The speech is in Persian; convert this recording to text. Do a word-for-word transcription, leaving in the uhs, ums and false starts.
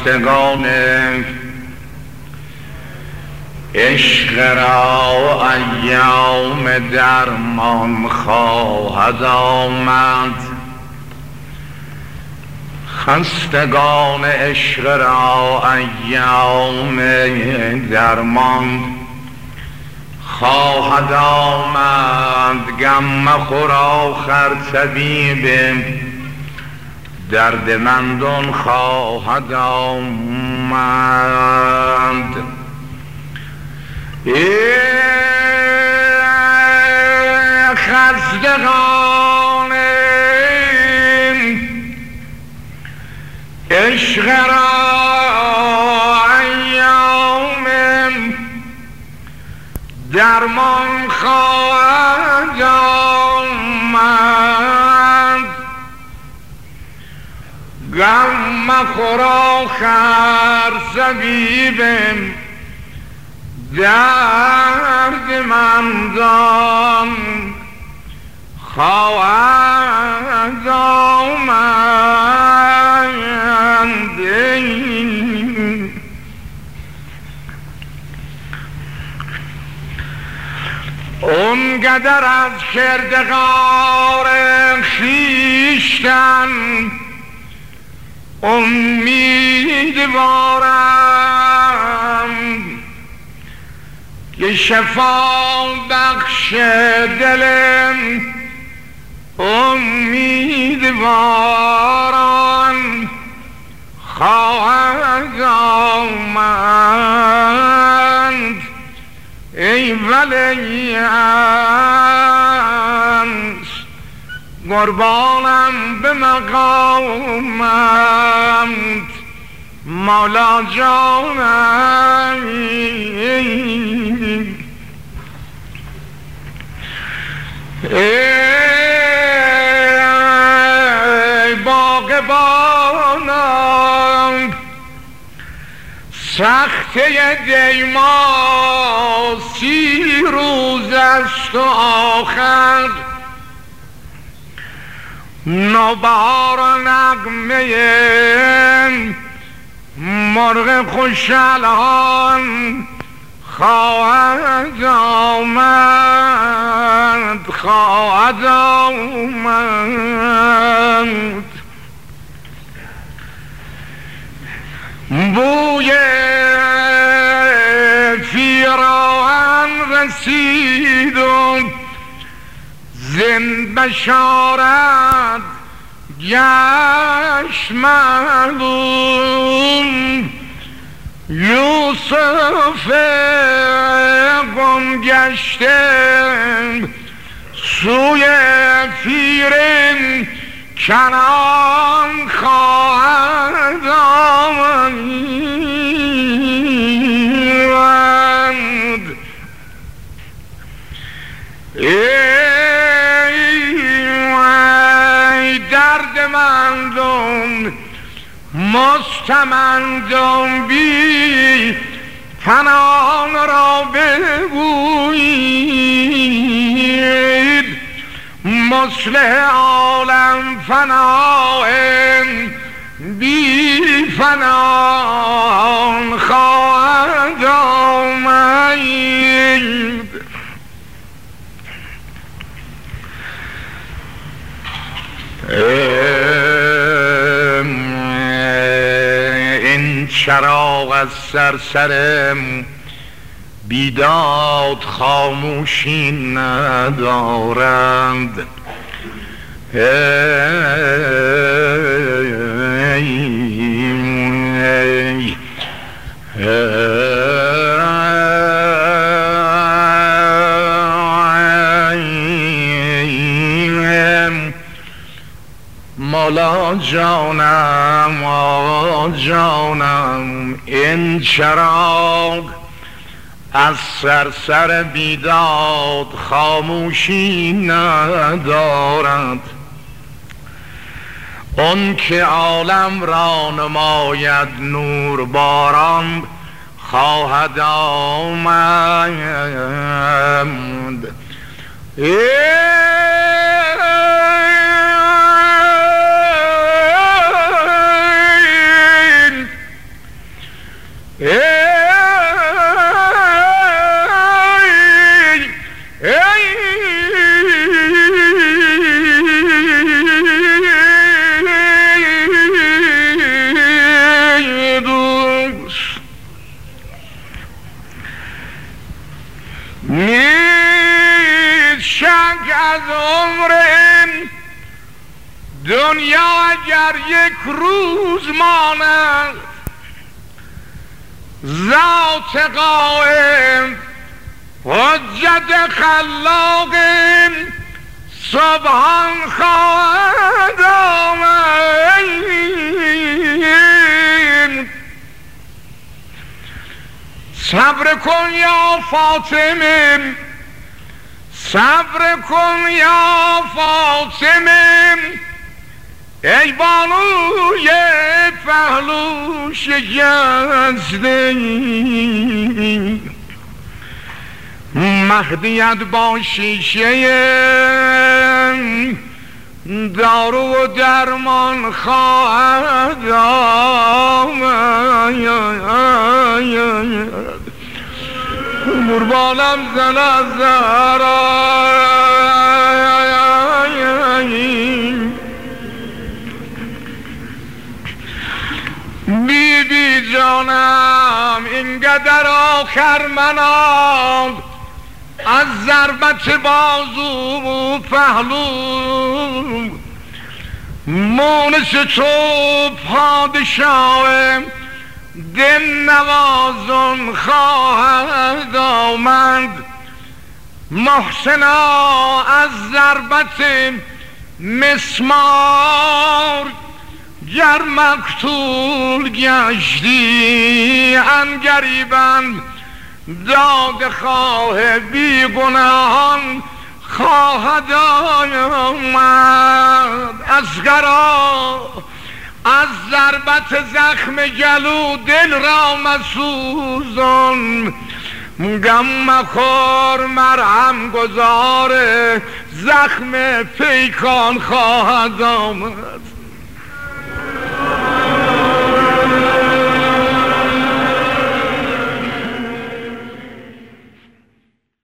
خستگان عشق را ایام درمان خواهد آمد، خستگان عشق را ایام درمان خواهد آمد. غم مخور آخر طبیب دردمندان خواهد آمد. ای خستگان عشق را ایام درمان خواهد آمد. غم مخور آخر طبیب دردمندان خواهد آمد. اونقدر از کردگار خویشتن امیدوارم که شفا بخش دلم امیدوارم خواهد آمد. ای ولی‌اند قربانم به مقامت مولا جانم. ای باغبانم سخته دیما سی روز است و آخر نوبهار و نغمه مرغ خوشحالان خواهد آمد خواهد آمد. بوی پیراهن رسید و زین بشارت گشت معلوم. یوسف گم گشته سوی پیرین کنان خواهد آمد. ای دردمندان مستمندان بی پنهان را بگویید مصلح عالم فناه بی فنان خواهد آمد. این چراغ از سرسرم بیداد خاموشی ندارند. مولا جانم مولا جانم این چراغ از سرسر بیداد خاموشی ندارد. اون که عالم را نماید نور باران خواهد آمد. از عمرم دنیا اگر یک روز ماند ذات قائم حجت خلاقم سبحان خواهد آمد. صبر کن یا فاطمه صبر کن یا فاطمه ای بانوی پهلو شکسته مهدیت با شیشه دارو و درمان خواهد آمد. قربانم زن از زهرایی بی بی جانم اینقدر آخر منام از ضربت بازو و پهلو مونس تو پادشاه دل نوازن خواهد آمد. محسنا از ضربت مسمار گر مقتول گشتی انگریبند داد خواه بی گناهان خواهد آمد. اصغرا از ضربت زخم گلو دل را مسوزان غم مخور مرهم گذار زخم پیکان خواهد آمد.